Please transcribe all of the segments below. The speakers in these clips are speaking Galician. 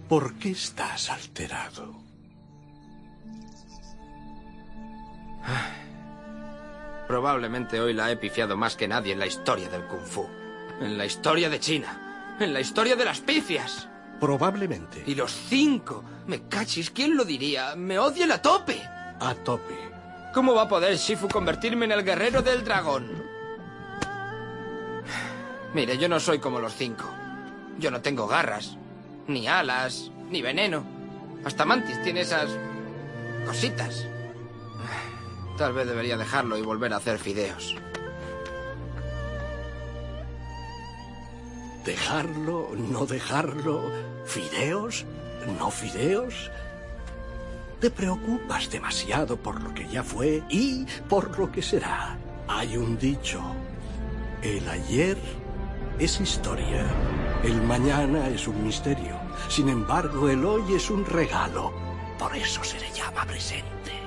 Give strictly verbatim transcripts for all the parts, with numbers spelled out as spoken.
¿Por qué estás alterado? Probablemente hoy la he pifiado más que nadie en la historia del Kung Fu. En la historia de China. En la historia de las pifias. Probablemente. Y los cinco. Me cachis, ¿quién lo diría? Me odian a tope. A tope. ¿Cómo va a poder Shifu convertirme en el guerrero del dragón? Mire, yo no soy como los cinco. Yo no tengo garras, ni alas, ni veneno. Hasta Mantis tiene esas cositas. Tal vez debería dejarlo y volver a hacer fideos. ¿Dejarlo? ¿No dejarlo? ¿Fideos? ¿No fideos? Te preocupas demasiado por lo que ya fue y por lo que será. Hay un dicho. El ayer es historia. El mañana es un misterio. Sin embargo, el hoy es un regalo. Por eso se le llama presente.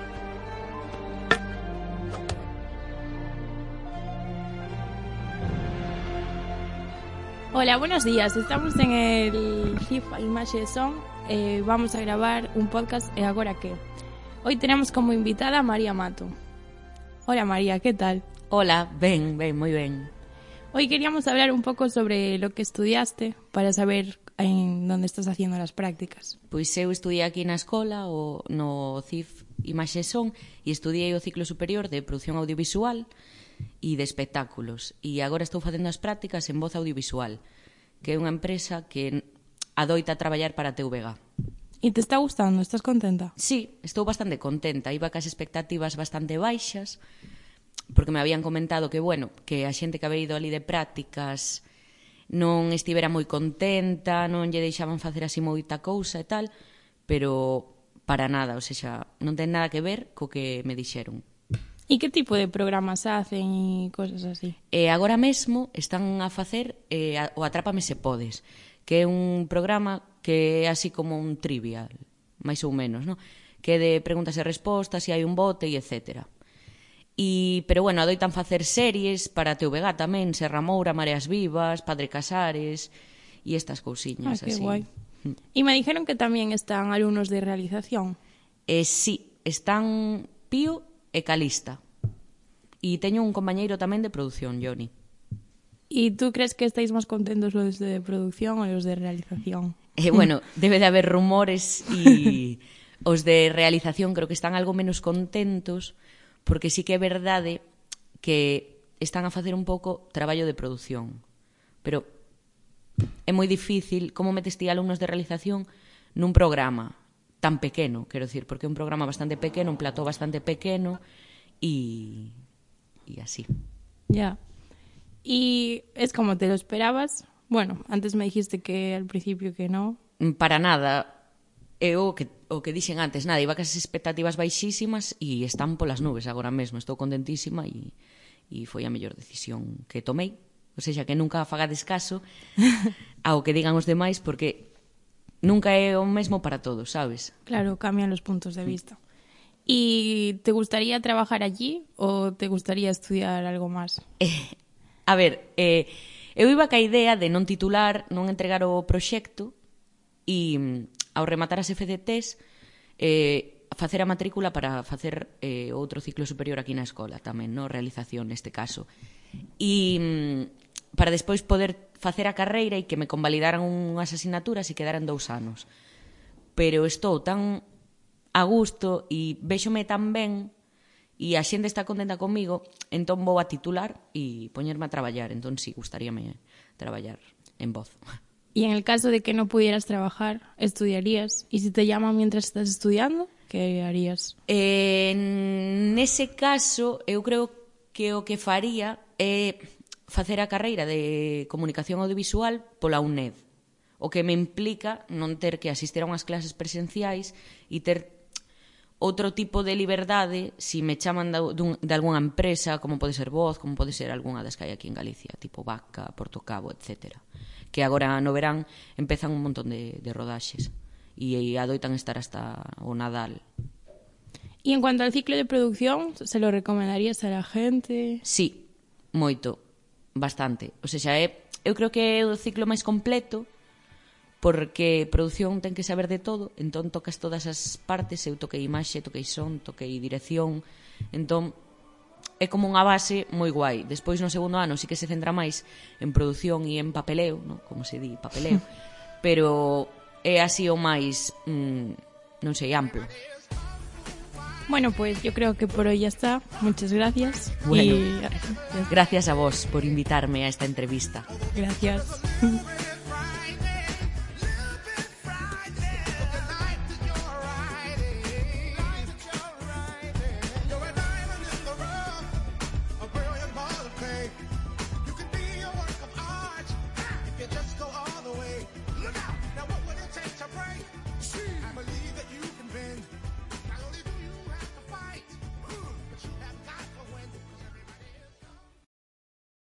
Hola, buenos días. Estamos en el G I F Imaxe Son. Eh, vamos a gravar un podcast e agora que? Hoy tenemos como invitada a María Mato. Hola María, ¿qué tal? Hola, ben, ben, moi ben. Hoy queríamos hablar un pouco sobre lo que estudiaste para saber en dónde estás haciendo las prácticas. Pois eu estudiei aquí na escola, o, no C I F Imaxe Son, e estudiei o ciclo superior de produción audiovisual e de espectáculos. E agora estou facendo as prácticas en Voz Audiovisual, que é unha empresa que adoita traballar para T V G. E te está gustando? Estás contenta? Sí, estou bastante contenta. Iba cas expectativas bastante baixas, porque me habían comentado que, bueno, que a xente que había ido ali de prácticas non estivera moi contenta, non lle deixaban facer así moita cousa e tal, pero para nada, ou seja, non ten nada que ver co que me dixeron. E que tipo de programas hacen e cosas así? E agora mesmo están a facer eh, o Atrápame se podes, que é un programa que é así como un trivial, máis ou menos, no? Que é de preguntas e respostas, e hai un bote e etcétera. E, pero bueno, adoitan facer series para T V G tamén, Serra Moura, Mareas Vivas, Padre Casares e estas cousiñas ah, que así. Guai. E me dijeron que tamén están alumnos de realización. Eh, sí, están Pío e Calista. E teño un compañeiro tamén de produción, Johnny. E tú crees que estáis máis contentos los de producción ou los de realización? Eh, bueno, debe de haber rumores e os de realización creo que están algo menos contentos, porque sí que é verdade que están a facer un pouco traballo de produción. Pero é moi difícil como metes ti alumnos de realización nun programa tan pequeno, quero dicir, porque é un programa bastante pequeno, un plató bastante pequeno e, e así. Ya. ¿Y es como te lo esperabas? Bueno, antes me dijiste que al principio que no. Para nada. É o que, o que dixen antes, nada, iba cas expectativas baixísimas e están polas nubes agora mesmo. Estou contentísima e, e foi a mellor decisión que tomei. O seja, que nunca fagades caso ao que digan os demais, porque nunca é o mesmo para todos, sabes? Claro, cambian los puntos de vista. ¿Y te gustaría trabajar allí o te gustaría estudiar algo más? Eh, a ver, eh, eu iba ca idea de non titular, non entregar o proxecto e ao rematar as F D Ts eh, facer a matrícula para facer eh, outro ciclo superior aquí na escola tamén, no? Realización neste caso. E para despois poder facer a carreira e que me convalidaran unhas asignaturas e quedaran dous anos. Pero estou tan a gusto e véxome tan ben e a xente está contenta comigo, entón vou a titular e poñerme a traballar. Entón, sí, gustaríame traballar en voz. Y en el caso de que no pudieras trabajar, ¿estudiarías? ¿Y si te llaman mientras estás estudiando, qué harías? Eh, nese caso, eu creo que o que faría é facer a carreira de comunicación audiovisual pola U N E D, o que me implica non ter que asistir a unhas clases presenciais e ter outro tipo de liberdade si me chaman de, de algunha empresa, como pode ser Voz, como pode ser algunha das que hai aquí en Galicia, tipo Vaca, Portocabo, etcétera. Que agora no verán empezan un montón de, de rodaxes e adoitan estar hasta o Nadal. Y en cuanto al ciclo de producción, ¿se lo recomendarías a la gente? Sí, moito, bastante. O sea, é, eu creo que é o ciclo máis completo porque produción ten que saber de todo, entón tocas todas as partes, eu toquei imaxe, toquei son, toquei dirección, entón é como unha base moi guai. Despois no segundo ano sí que se centra máis en produción e en papeleo, no? Como se di, papeleo, pero é así o máis, mmm, non sei, amplo. Bueno, pues yo creo que por hoy ya está. Muchas gracias. Bueno, y... gracias a vos por invitarme a esta entrevista. Gracias.